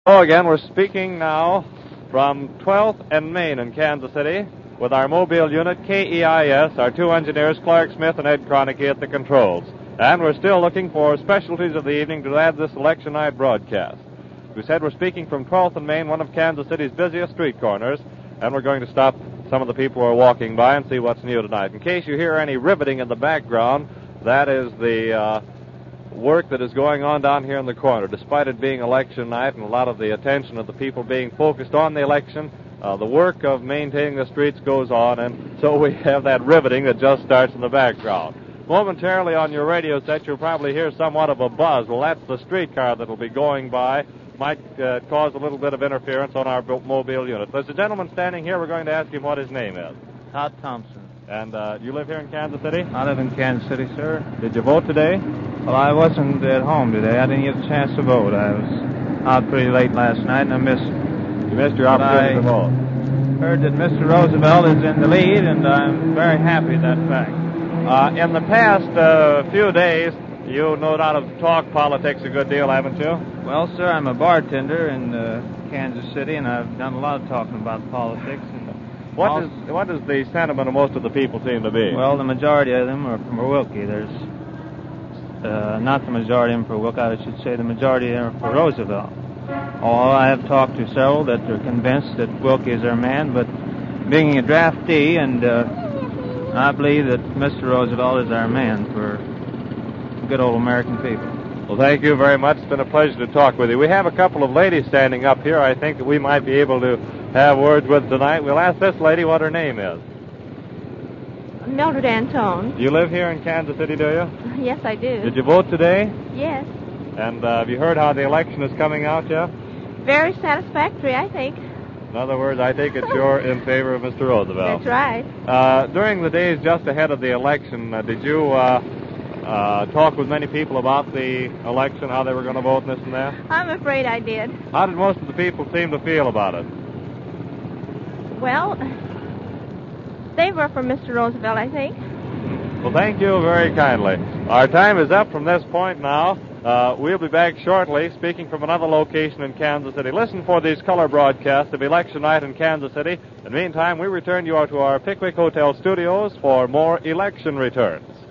Hello again. We're speaking now from 12th and Main in Kansas City with our mobile unit, KEIS, our two engineers, Clark Smith and Ed Cronike, at the controls. And we're still looking for specialties of the evening to add this election night broadcast. We said we're speaking from 12th and Main, one of Kansas City's busiest street corners, and we're going to stop some of the people who are walking by and see what's new tonight. In case you hear any riveting in the background, that is the work that is going on down here in the corner. Despite it being election night and a lot of the attention of the people being focused on the election, the work of maintaining the streets goes on, and so we have that riveting that just starts in the background. Momentarily on your radio set, you'll probably hear somewhat of a buzz. Well, that's the streetcar that will be going by. Might cause a little bit of interference on our mobile unit. There's a gentleman standing here. We're going to ask him what his name is. Todd Thompson. And you live here in Kansas City? I live in Kansas City, sir. Did you vote today? Well, I wasn't at home today. I didn't get a chance to vote. I was out pretty late last night, and I missed. You missed your opportunity to vote. Heard that Mr. Roosevelt is in the lead, and I'm very happy at that fact. In the past few days, you no doubt have talked politics a good deal, haven't you? Well, sir, I'm a bartender in Kansas City, and I've done a lot of talking about politics. And what does the sentiment of most of the people seem to be? Well, the majority of them are for Wilkie. There's not the majority of them for Wilkie. I should say the majority are for Roosevelt. I have talked to several that are convinced that Wilkie is their man, but being a draftee, and I believe that Mr. Roosevelt is our man for good old American people. Well, thank you very much. It's been a pleasure to talk with you. We have a couple of ladies standing up here I think that we might be able to have words with tonight. We'll ask this lady what her name is. Mildred Antone. You live here in Kansas City, do you? Yes, I do. Did you vote today? Yes. And have you heard how the election is coming out yet? Very satisfactory, I think. In other words, I take it you're in favor of Mr. Roosevelt. That's right. During the days just ahead of the election, did you talk with many people about the election, how they were going to vote and this and that? I'm afraid I did. How did most of the people seem to feel about it? Well, they were for Mr. Roosevelt, I think. Well, thank you very kindly. Our time is up from this point now. We'll be back shortly, speaking from another location in Kansas City. Listen for these color broadcasts of election night in Kansas City. In the meantime, we return you to our Pickwick Hotel studios for more election returns.